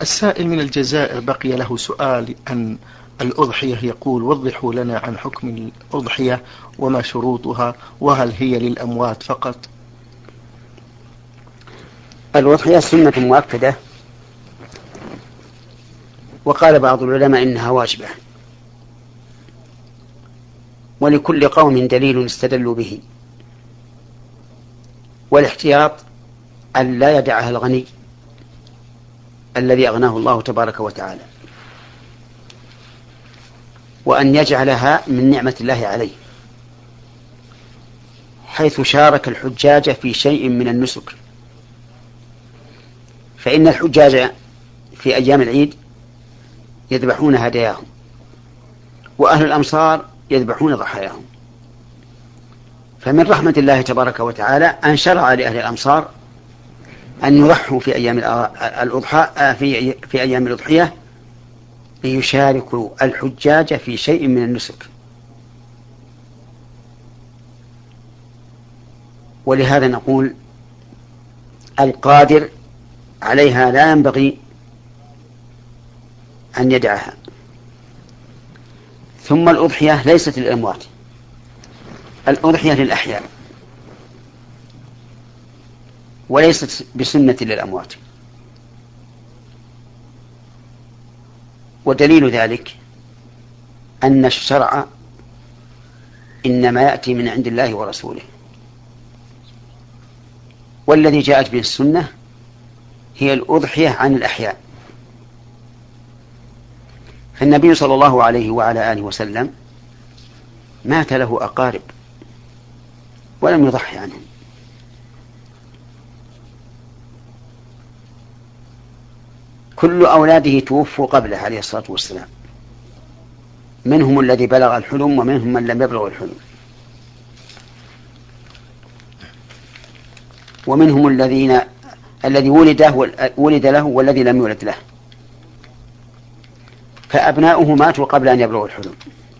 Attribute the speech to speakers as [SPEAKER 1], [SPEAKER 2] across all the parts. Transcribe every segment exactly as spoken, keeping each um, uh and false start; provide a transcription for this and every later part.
[SPEAKER 1] السائل من الجزائر بقي له سؤال عن الأضحية، يقول: وضحوا لنا عن حكم الأضحية وما شروطها، وهل هي للأموات فقط؟
[SPEAKER 2] الأضحية سنة مؤكدة، وقال بعض العلماء إنها واجبة، ولكل قوم دليل استدلوا به. والاحتياط أن لا يدعها الغني الذي أغناه الله تبارك وتعالى، وأن يجعلها من نعمة الله عليه، حيث شارك الحجاج في شيء من النسك. فإن الحجاج في أيام العيد يذبحون هداياهم، وأهل الأمصار يذبحون ضحاياهم. فمن رحمة الله تبارك وتعالى أن شرع لأهل الأمصار أن يضحوا في أيام الأضحى في في أيام الأضحية ليشاركوا الحجاج في شيء من النسك. ولهذا نقول القادر عليها لا ينبغي أن يدعها. ثم الأضحية ليست للأموات، الأضحية للأحياء، وليست بسنة للأموات. ودليل ذلك أن الشرع إنما يأتي من عند الله ورسوله، والذي جاءت به السنة هي الأضحية عن الأحياء. فالنبي صلى الله عليه وعلى آله وسلم مات له أقارب ولم يضحي عنهم، كل أولاده توفوا قبله عليه الصلاة والسلام، منهم الذي بلغ الحلم ومنهم من لم يبلغ الحلم، ومنهم الذين الذي ولده ولد له والذي لم يولد له، فأبناؤه ماتوا قبل أن يبلغوا الحلم،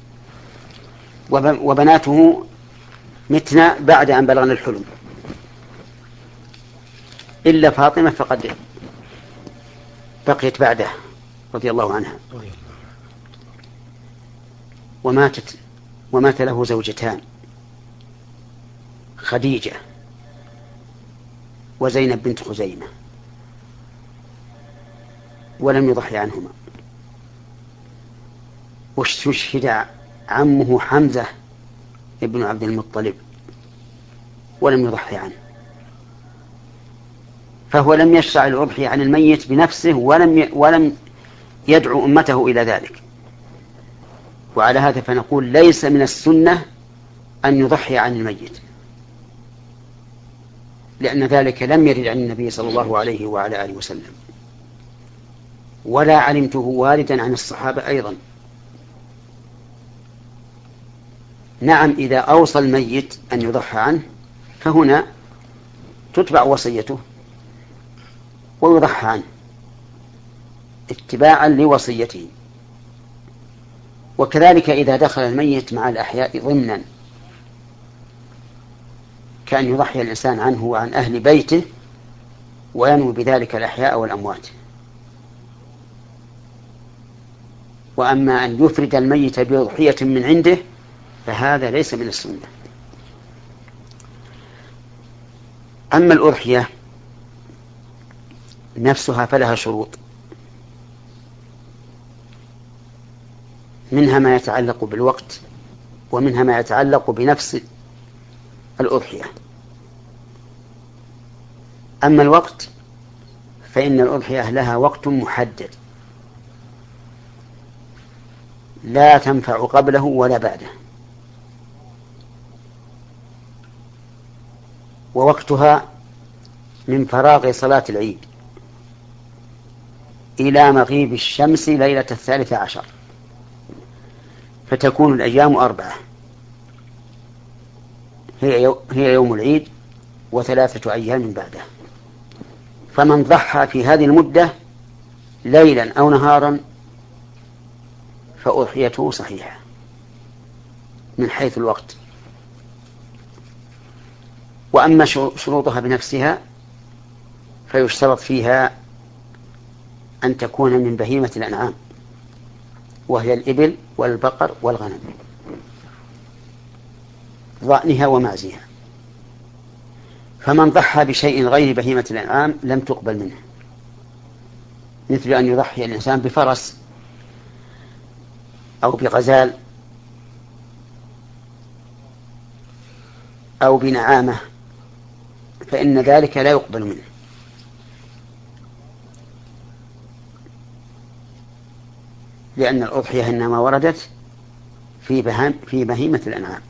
[SPEAKER 2] وبناته متنا بعد أن بلغنا الحلم، إلا فاطمة فقد بقيت بعده رضي الله عنها. وماتت ومات له زوجتان، خديجة وزينب بنت خزيمة، ولم يضحي عنهما. واستشهد عمه حمزة ابن عبد المطلب ولم يضحي عنه، فهو لم يشرع الأضحية عن الميت بنفسه ولم ولم يدعو أمته إلى ذلك. وعلى هذا فنقول ليس من السنة أن يضحي عن الميت، لأن ذلك لم يرد عن النبي صلى الله عليه وعلى آله وسلم، ولا علمته واردا عن الصحابة أيضا. نعم، إذا أوصى الميت أن يضحى عنه فهنا تتبع وصيته ويضحى عنه اتباعا لوصيته. وكذلك إذا دخل الميت مع الأحياء ضمنا، كأن يضحي الإنسان عنه وعن أهل بيته وينوي بذلك الأحياء والأموات. وأما أن يفرد الميت بأضحية من عنده فهذا ليس من السنة. أما الأضحية نفسها فلها شروط، منها ما يتعلق بالوقت، ومنها ما يتعلق بنفس الأضحية. أما الوقت فإن الأضحية لها وقت محدد لا تنفع قبله ولا بعده، ووقتها من فراغ صلاة العيد إلى مغيب الشمس ليلة الثالثة عشر، فتكون الأيام أربعة، هي يوم العيد وثلاثة أيام بعده. فمن ضحى في هذه المدة ليلا أو نهارا فأضحيته صحيحة من حيث الوقت. وأما شروطها بنفسها فيشترط فيها أن تكون من بهيمة الأنعام، وهي الإبل والبقر والغنم، ضأنها ومعزها. فمن ضحى بشيء غير بهيمة الأنعام لم تقبل منه، مثل أن يضحي الإنسان بفرس أو بغزال أو بنعامة، فإن ذلك لا يقبل منه، لأن الأضحية إنما وردت في في بهيمة الأنعام.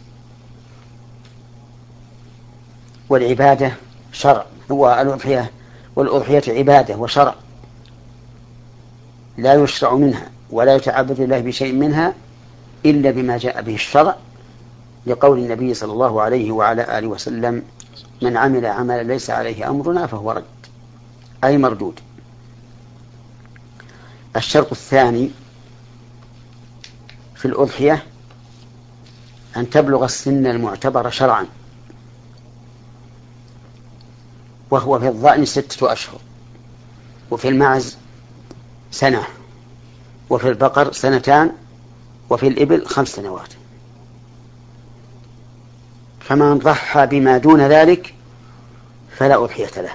[SPEAKER 2] والعبادة شرع، هو الأضحية والأضحية عبادة وشرع، لا يشرع منها ولا يتعبد الله بشيء منها إلا بما جاء به الشرع، لقول النبي صلى الله عليه وعلى آله وسلم: من عمل عملا ليس عليه أمرنا فهو رد، أي مردود. الشرط الثاني في الأضحية أن تبلغ السن المعتبر شرعا، وهو في الضأن ستة أشهر، وفي المعز سنة، وفي البقر سنتان، وفي الإبل خمس سنوات. فمن ضحى بما دون ذلك فلا أضحية له.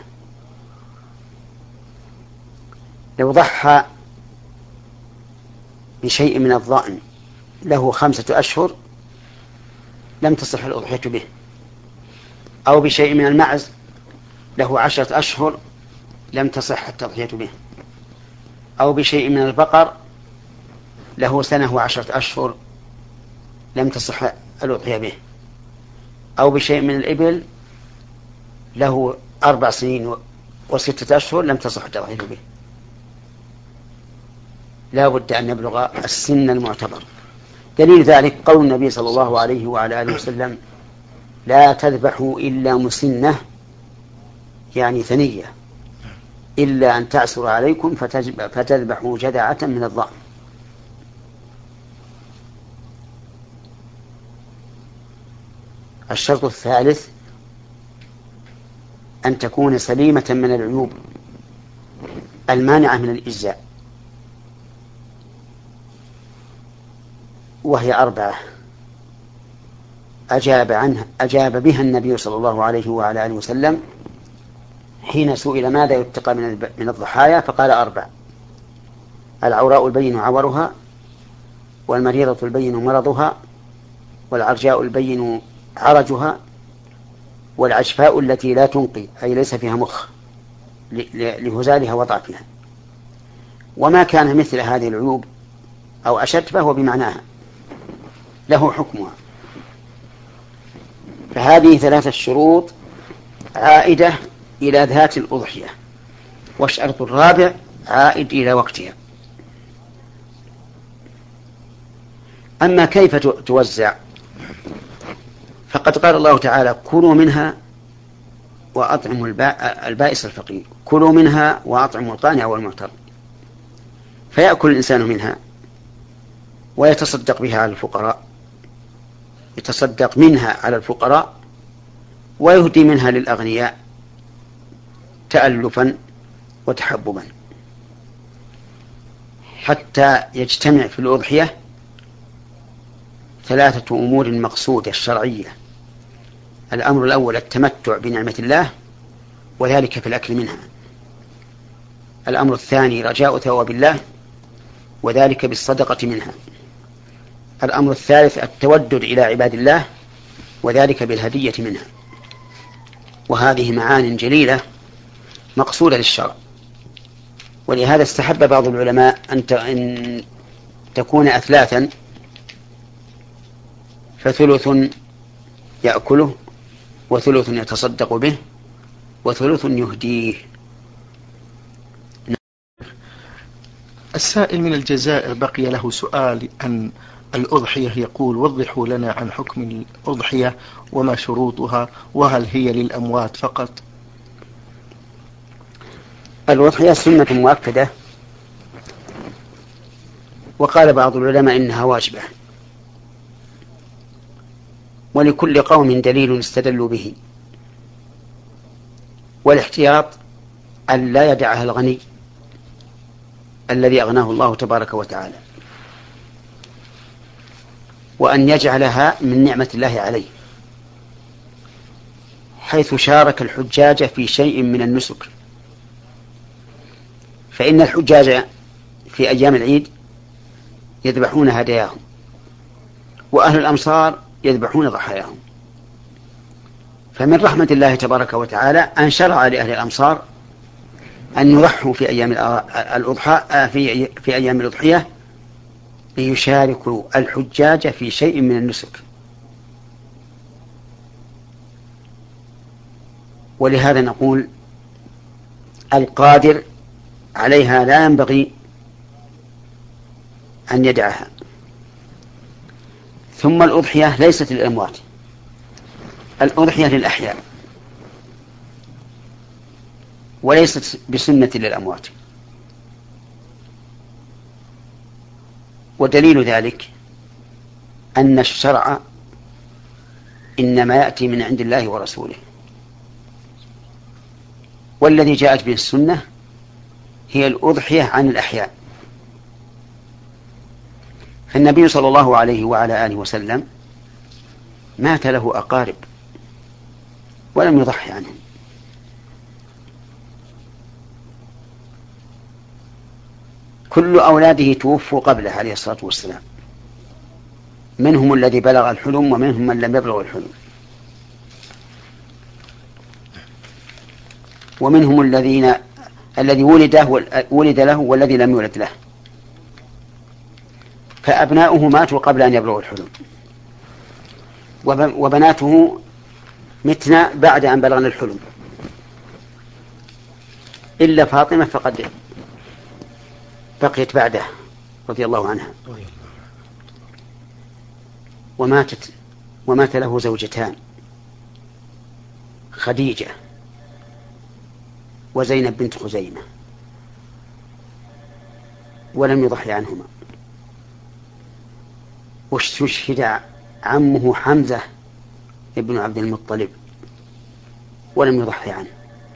[SPEAKER 2] لو ضحى بشيء من الضأن له خمسة أشهر لم تصح الأضحية به، أو بشيء من المعز له عشرة أشهر لم تصح التضحية به، أو بشيء من البقر له سنة وعشرة أشهر لم تصح الأضحية به، أو بشيء من الإبل له أربع سنين وستة أشهر لم تصح التضحية به. لا بد أن يبلغ السن المعتبر. دليل ذلك قول النبي صلى الله عليه وعلى آله وسلم: لا تذبحوا إلا مسنة، يعني ثنية، إلا أن تعسر عليكم فتذبحوا جذعة من الضأن. الشرط الثالث أن تكون سليمة من العيوب المانعة من الإجزاء، وهي أربعة أجاب عنها أجاب بها النبي صلى الله عليه وعلى آله وسلم حين سئل ماذا يتقى من الضحايا، فقال أربع: العوراء البين عورها، والمريضة البين مرضها، والعرجاء البين عرجها، والعجفاء التي لا تنقي أي ليس فيها مخ لهزالها وضعفها. وما كان مثل هذه العيوب أو أشد فهو بمعناها، له حكمها. فهذه ثلاثة شروط عائدة إلى ذات الأضحية، والشرط الرابع عائد إلى وقتها. أما كيف توزع، فقد قال الله تعالى: كلوا منها وأطعموا البائس الفقير، كلوا منها وأطعموا القانع والمعتر. فيأكل الإنسان منها ويتصدق بها على الفقراء، يتصدق منها على الفقراء ويهدي منها للأغنياء تألفا وتحببا، حتى يجتمع في الأضحية ثلاثة أمور مقصودة الشرعية. الأمر الأول التمتع بنعمة الله، وذلك في الأكل منها. الأمر الثاني رجاء ثواب الله، وذلك بالصدقة منها. الأمر الثالث التودد إلى عباد الله، وذلك بالهدية منها. وهذه معان جليلة مقصودة للشرع، ولهذا استحب بعض العلماء أن تكون أثلاثا، فثلث يأكله، وثلث يتصدق به، وثلث يهديه.
[SPEAKER 1] السائل من الجزائر بقي له سؤال عن الأضحية، يقول: وضحوا لنا عن حكم الأضحية وما شروطها، وهل هي للأموات فقط؟
[SPEAKER 2] الأضحية سنة مؤكدة، وقال بعض العلماء إنها واجبة، ولكل قوم دليل استدلوا به. والاحتياط أن لا يدعها الغني الذي أغناه الله تبارك وتعالى، وأن يجعلها من نعمة الله عليه، حيث شارك الحجاج في شيء من النسك. فإن الحجاج في أيام العيد يذبحون هداياهم، وأهل الأمصار يذبحون ضحاياهم. فمن رحمة الله تبارك وتعالى أن شرع لأهل الأمصار أن يضحوا في أيام الأضحى في في أيام الأضحية ليشاركوا الحجاج في شيء من النسك. ولهذا نقول القادر عليها لا ينبغي أن يدعها. ثم الأضحية ليست للأموات، الأضحية للأحياء، وليست بسنة للأموات. ودليل ذلك أن الشرع إنما يأتي من عند الله ورسوله، والذي جاءت به السنة هي الأضحية عن الأحياء. فالنبي صلى الله عليه وعلى آله وسلم مات له أقارب ولم يضحي عنهم، كل أولاده توفوا قبله عليه الصلاة والسلام، منهم الذي بلغ الحلم ومنهم من لم يبلغ الحلم، ومنهم الذين الذي ولده ولد له والذي لم يولد له، فأبناؤه ماتوا قبل أن يبلغوا الحلم، وبناته متنا بعد أن بلغنا الحلم، إلا فاطمة فقد بقيت بعده رضي الله عنها. وماتت ومات له زوجتان، خديجة وزينب بنت خزيمة، ولم يضحي عنهما. واستشهد عمه حمزة ابن عبد المطلب ولم يضحي عنه،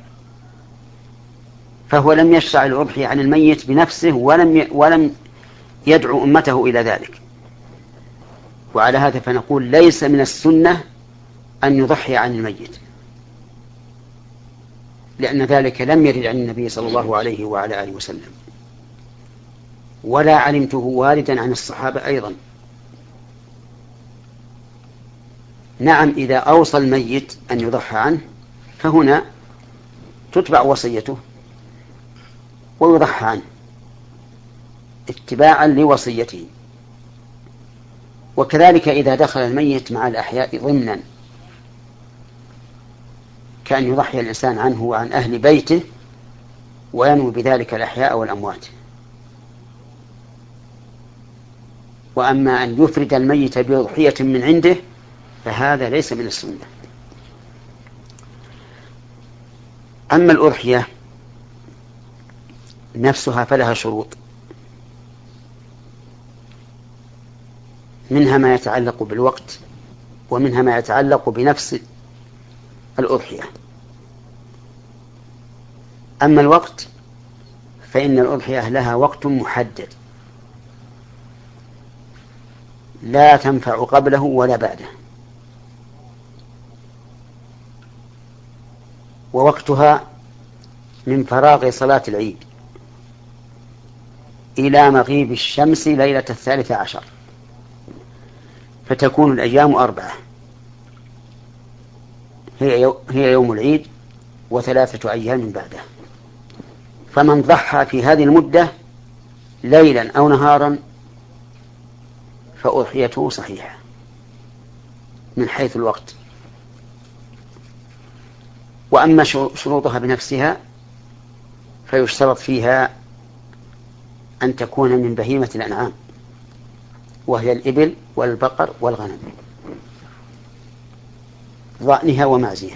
[SPEAKER 2] فهو لم يشرع الأضحية عن الميت بنفسه ولم ولم يدعو أمته إلى ذلك. وعلى هذا فنقول ليس من السنة أن يضحي عن الميت، لأن ذلك لم يرد عن النبي صلى الله عليه وعلى آله وسلم، ولا علمته واردا عن الصحابة أيضا. نعم، إذا أوصى الميت أن يضحى عنه فهنا تتبع وصيته ويضحى عنه اتباعا لوصيته. وكذلك إذا دخل الميت مع الأحياء ضمنا، كأن يضحي الإنسان عنه وعن أهل بيته وينوي بذلك الأحياء والأموات. وأما أن يفرد الميت بأضحية من عنده فهذا ليس من السنة. أما الأضحية نفسها فلها شروط، منها ما يتعلق بالوقت، ومنها ما يتعلق بنفس الأضحية. أما الوقت فإن الأضحية لها وقت محدد لا تنفع قبله ولا بعده، ووقتها من فراغ صلاة العيد إلى مغيب الشمس ليلة الثالثة عشر، فتكون الأيام أربعة، هي يوم العيد وثلاثة أيام بعده. فمن ضحى في هذه المدة ليلا أو نهارا فأضحيته صحيحة من حيث الوقت. وأما شروطها بنفسها فيشترط فيها أن تكون من بهيمة الأنعام، وهي الإبل والبقر والغنم، ضأنها ومعزها.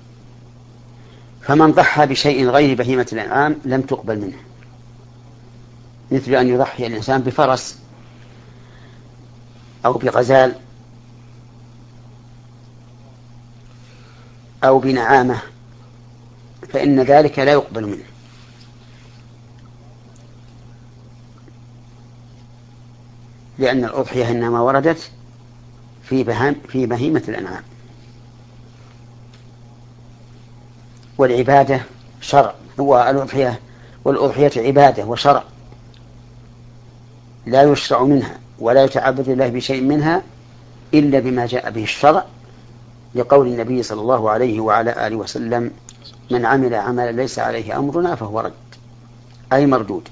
[SPEAKER 2] فمن ضحى بشيء غير بهيمة الأنعام لم تقبل منه، مثل أن يضحي الإنسان بفرس أو بغزال أو بنعامة، فإن ذلك لا يقبل منه. لأن الأضحية إنما وردت في بهام في بهيمة الأنعام، والعبادة شرع، والأضحية والأضحية عبادة وشرع، لا يشرع منها ولا يتعبد الله بشيء منها إلا بما جاء به الشرع، لقول النبي صلى الله عليه وعلى آله وسلم: من عمل عملا ليس عليه أمرنا فهو رد، أي مردود.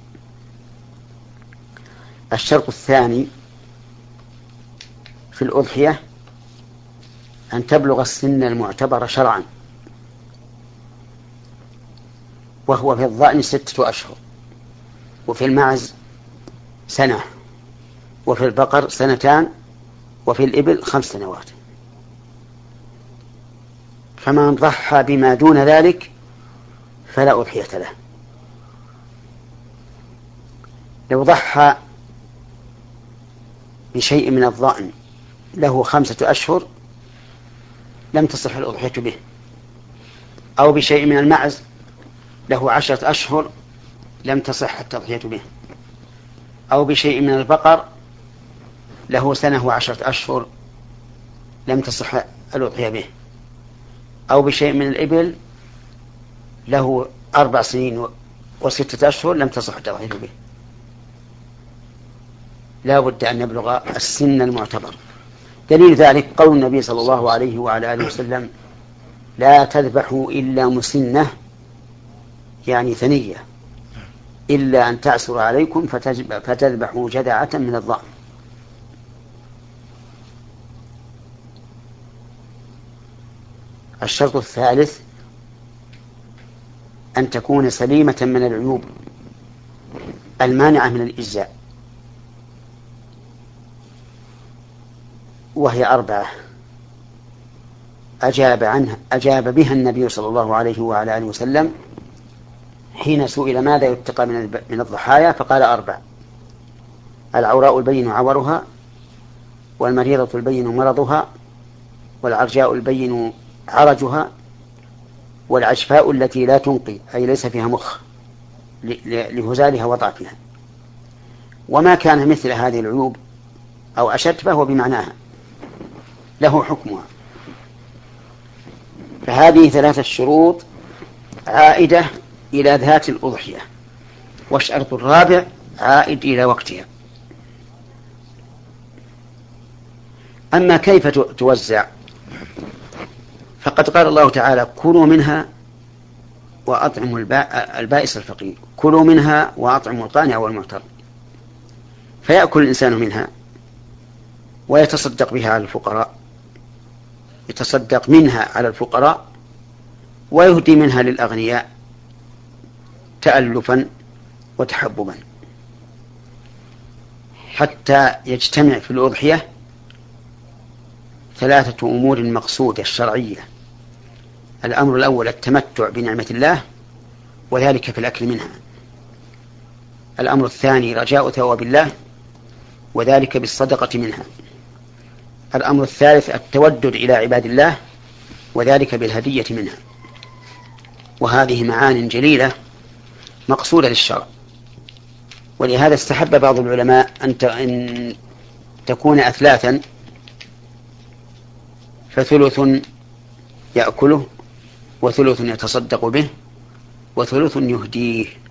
[SPEAKER 2] الشرط الثاني في الأضحية أن تبلغ السن المعتبر شرعا، وهو في الضأن ستة أشهر، وفي المعز سنة، وفي البقر سنتان، وفي الإبل خمس سنوات. فمن ضحى بما دون ذلك فلا أضحية له. لو ضحى بشيء من الضأن له خمسة أشهر لم تصح الأضحية به، أو بشيء من المعز له عشرة أشهر لم تصح التضحية به، أو بشيء من البقر له سنة وعشرة أشهر لم تصح الأضحية به، أو بشيء من الإبل له أربع سنين وستة أشهر لم تصح التضحية به. لا بد أن يبلغ السن المعتبر. دليل ذلك قول النبي صلى الله عليه وعلى آله وسلم: لا تذبحوا إلا مسنة، يعني ثنية، إلا أن تعسر عليكم فتذبحوا جذعة من الضأن. الشرط الثالث أن تكون سليمة من العيوب المانعة من الإجزاء، وهي أربعة أجاب عنها أجاب بها النبي صلى الله عليه وعلى آله وسلم حين سئل ماذا يتقى من الضحايا، فقال أربع: العوراء البين عورها، والمريضة البين مرضها، والعرجاء البين عرجها، والعشفاء التي لا تنقي أي ليس فيها مخ لهزالها وضعفها. وما كان مثل هذه العيوب أو أشد فهو بمعناها، له حكمها. فهذه ثلاثة شروط عائدة إلى ذات الأضحية، والشرط الرابع عائد إلى وقتها. أما كيف توزع فقد قال الله تعالى: كلوا منها وأطعموا البائس الفقير، كلوا منها وأطعموا القانع والمعتر. فيأكل الإنسان منها ويتصدق بها على الفقراء، يتصدق منها على الفقراء ويهدي منها للأغنياء تألفا وتحببا، حتى يجتمع في الأضحية ثلاثة أمور مقصودة الشرعية. الأمر الأول التمتع بنعمة الله، وذلك في الأكل منها. الأمر الثاني رجاء ثواب الله، وذلك بالصدقة منها. الأمر الثالث التودد إلى عباد الله، وذلك بالهدية منها. وهذه معان جليلة مقصودة للشرع، ولهذا استحب بعض العلماء أن تكون أثلاثا، فثلث يأكله، وثلث يتصدق به، وثلث يهديه.